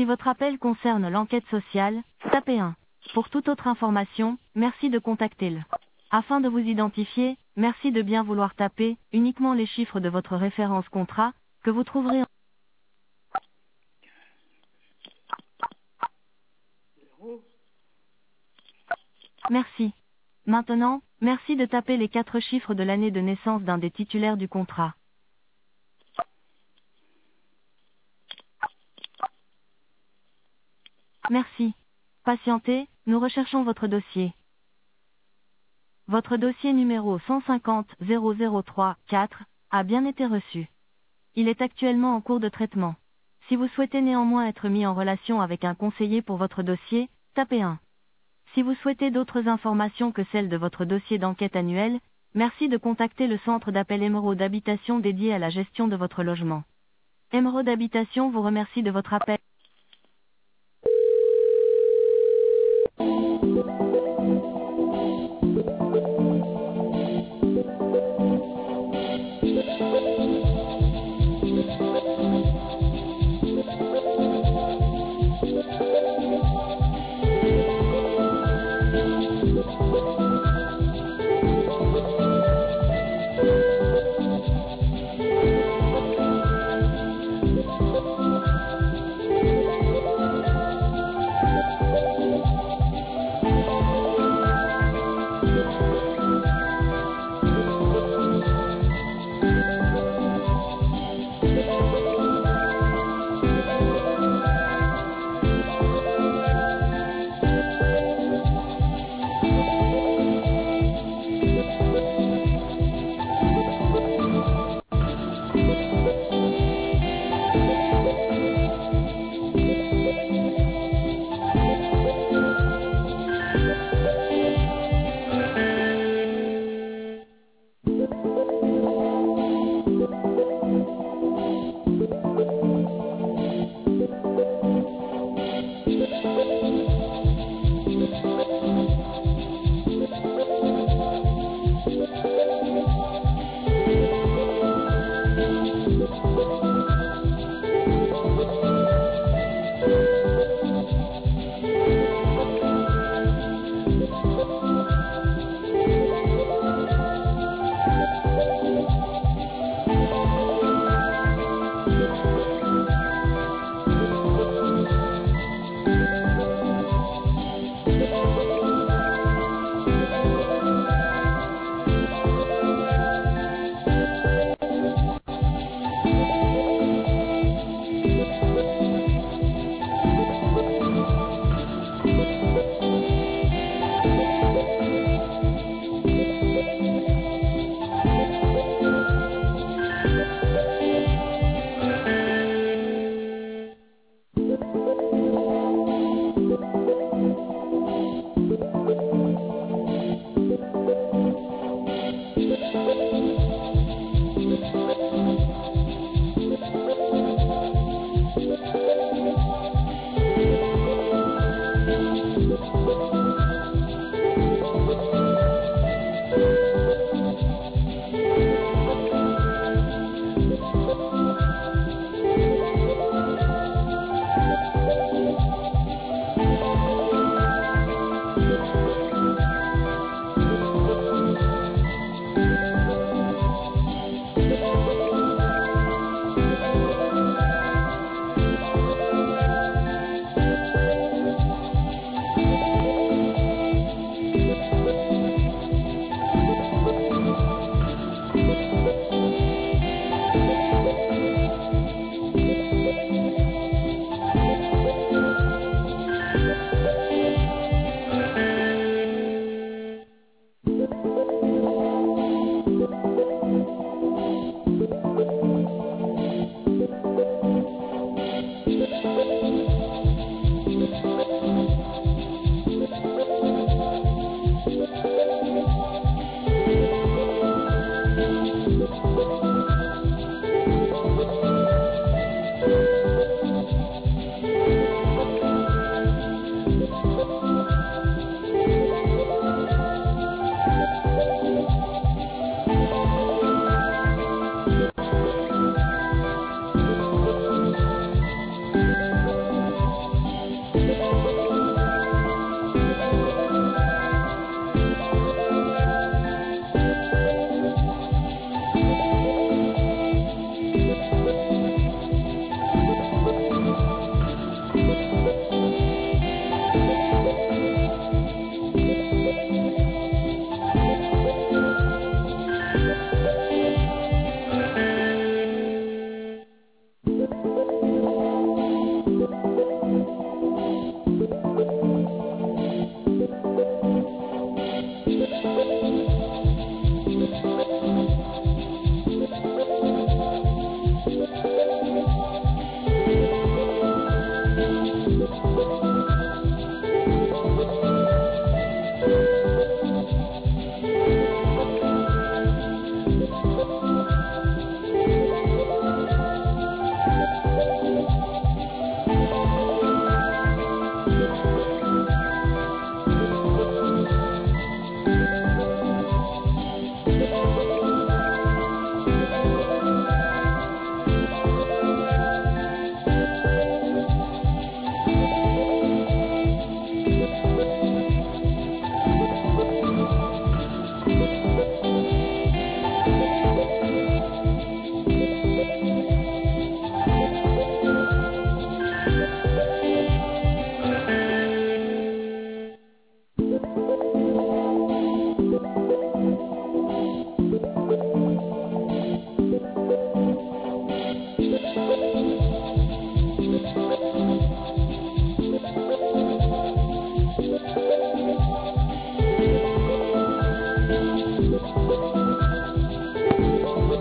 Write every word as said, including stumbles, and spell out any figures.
Si votre appel concerne l'enquête sociale, tapez un. Pour toute autre information, merci de contacter le. Afin de vous identifier, merci de bien vouloir taper uniquement les chiffres de votre référence contrat, que vous trouverez en... Merci. Maintenant, merci de taper les quatre chiffres de l'année de naissance d'un des titulaires du contrat. Merci. Patientez, nous recherchons votre dossier. Votre dossier numéro cent cinquante zéro zéro trois quatre a bien été reçu. Il est actuellement en cours de traitement. Si vous souhaitez néanmoins être mis en relation avec un conseiller pour votre dossier, tapez un. Si vous souhaitez d'autres informations que celles de votre dossier d'enquête annuelle, merci de contacter le centre d'appel Émeraude Habitation dédié à la gestion de votre logement. Émeraude Habitation vous remercie de votre appel.